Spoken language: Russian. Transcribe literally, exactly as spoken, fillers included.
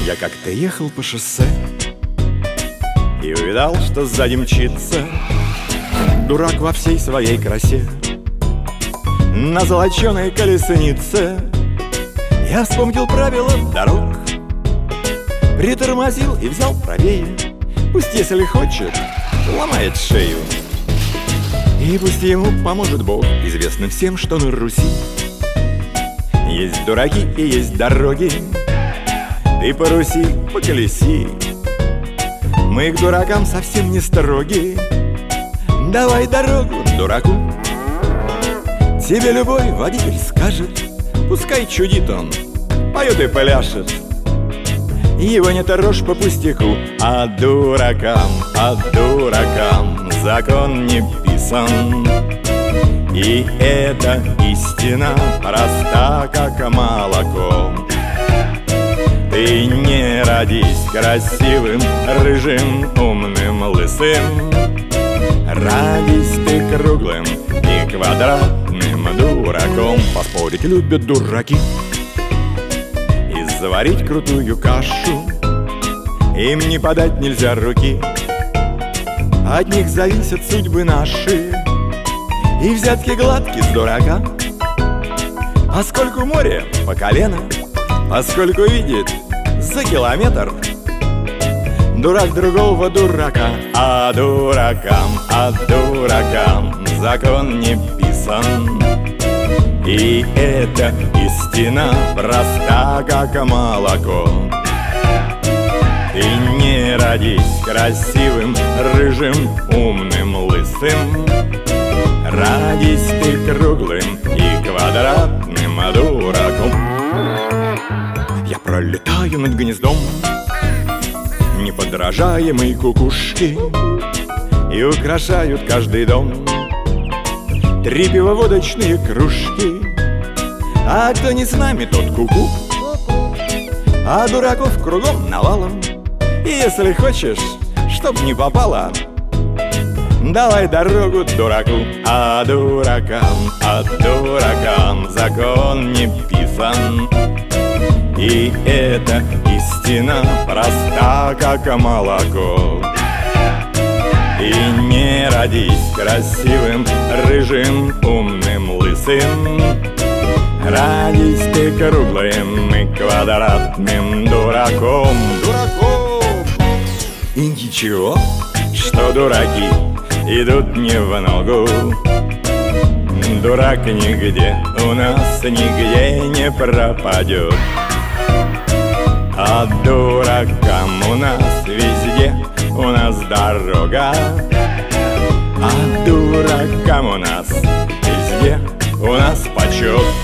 Я как-то ехал по шоссе и увидал, что сзади мчится дурак во всей своей красе на золоченой колеснице. Я вспомнил правила дорог, притормозил и взял правее. Пусть, если хочет, ломает шею, и пусть ему поможет Бог. Известно всем, что на Руси есть дураки и есть дороги. Ты по Руси поколеси, мы к дуракам совсем не строги. Давай дорогу дураку, тебе любой водитель скажет. Пускай чудит он, поет и пляшет, его не трожь по пустяку. А дуракам, а дуракам закон не писан, и эта истина проста, как молоко. Ты не родись красивым, рыжим, умным, лысым. Родись ты круглым и квадратным дураком. Поспорить любят дураки и заварить крутую кашу им не подать нельзя руки. От них зависят судьбы наши и взятки гладкие с дурака. Поскольку море по колено, поскольку видит за километр дурак другого дурака. А дуракам, а дуракам закон не писан, и эта истина проста, как молоко. Ты не родись красивым, рыжим, умным, лысым. Родись ты круглым и квадратным дураком. Я пролетаю над гнездом неподражаемой кукушки, и украшают каждый дом три пивоводочные кружки. А кто не с нами, тот куку, а дураков кругом навалом. И если хочешь, чтоб не попало, давай дорогу дураку. А дуракам, а дуракам закон не писан, и эта истина проста, как молоко. И не родись красивым, рыжим, умным, лысым. Родись ты круглым и квадратным дураком. Дураком! И ничего, что дураки идут не в ногу. Дурак нигде у нас нигде не пропадет. А дуракам у нас везде у нас дорога. А дуракам у нас везде у нас почет.